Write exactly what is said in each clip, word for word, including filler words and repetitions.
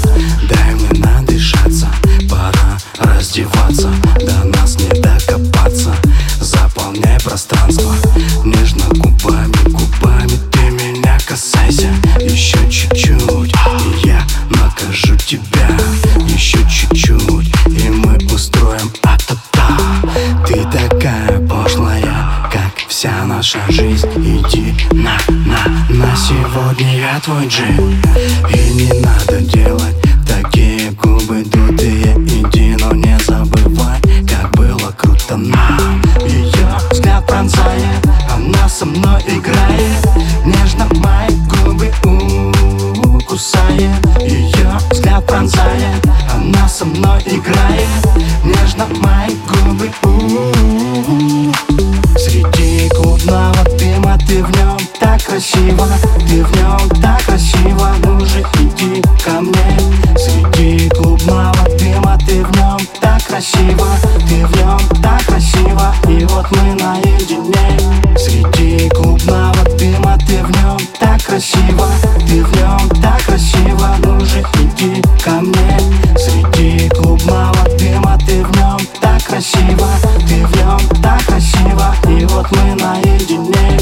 дай мне надышаться, пора раздеваться, до нас не докопаться. Заполняй пространство нежно губами, губами ты меня касайся. Еще чуть-чуть, и я накажу тебя. Еще чуть-чуть, и мы устроим а-та-та. Ты такая пошлая, как вся наша жизнь. Иди на, на, на сегодня я твой джин. И не надо делать такие губы дутые. Иди, но не забывай, как было круто нам. Ее взгляд пронзает, она со мной играет, нежно мои губы у-у-у, кусает. Ее взгляд пронзает, она со мной играет, нежно мои губы у-у-у. Среди клубного дыма ты в нем так красиво, ты в нем так красиво, ну же иди ко мне. Среди клубного дыма ты в нем так красиво, ты в нем так красиво, и вот мы наедине. Среди клубного дыма ты в нем так красиво, ты в нем так красиво, ну же иди ко мне. Среди клубного дыма ты в нем так красиво, ты в нем так красиво, и вот мы наедине.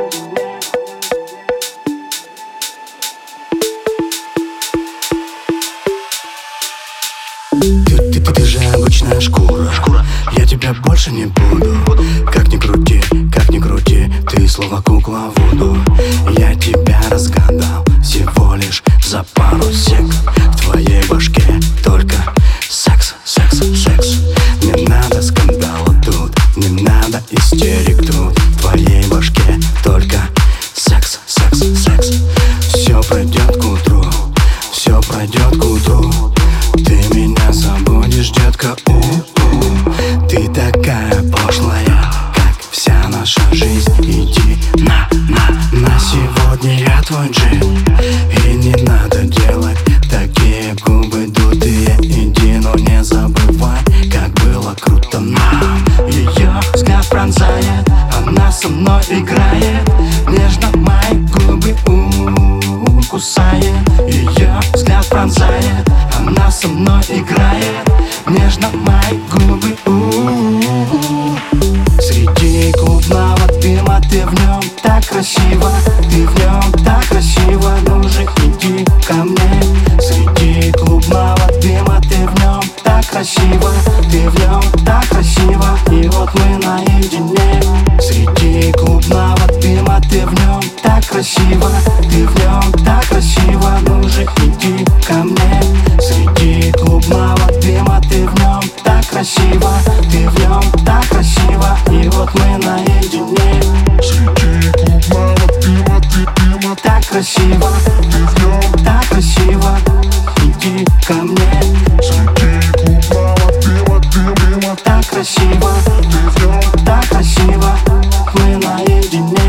Ты, ты, ты, ты же обычная шкура, шкура. Я тебя больше не буду. Как ни крути, как ни крути, ты словно кукла Вуду. Я тебя разгадал всего лишь за пару сек. В твоей башке только секс, секс, секс. Не надо скандала тут, не надо истерик тут. В твоей башке только секс, секс, секс. Все пройдет к утру, все пройдет к утру. Ты меня забудешь, детка, у-у. Ты такая пошлая, как вся наша жизнь. Иди на, на, на сегодня я твой джин. И не надо делать такие губы дутые. Иди, но не забывай, как было круто нам. Ее взгляд пронзает, она со мной играет, нежно мои губы у-у-у, кусает. Ее взгляд пронзает, она со мной играет, нежно мои губы у-у-у. Среди клубного дыма ты в нем так красиво, ты в нем так красиво, ну же иди ко мне. Среди клубного дыма ты в нем так красиво, ты в нем так красиво, и вот мы наедине. Среди клубного дыма ты в нем так красиво, ты в нем так красиво, ну же иди ко мне. Среди клубного дыма ты в нем так красиво, ты в нем так красиво, и вот мы наедине. Среди клубного дыма ты дыма Так красиво, ты в нем так красиво, иди ко мне. Среди клубного дыма ты дыма Так красиво, ты в нем так красиво, мы наедине.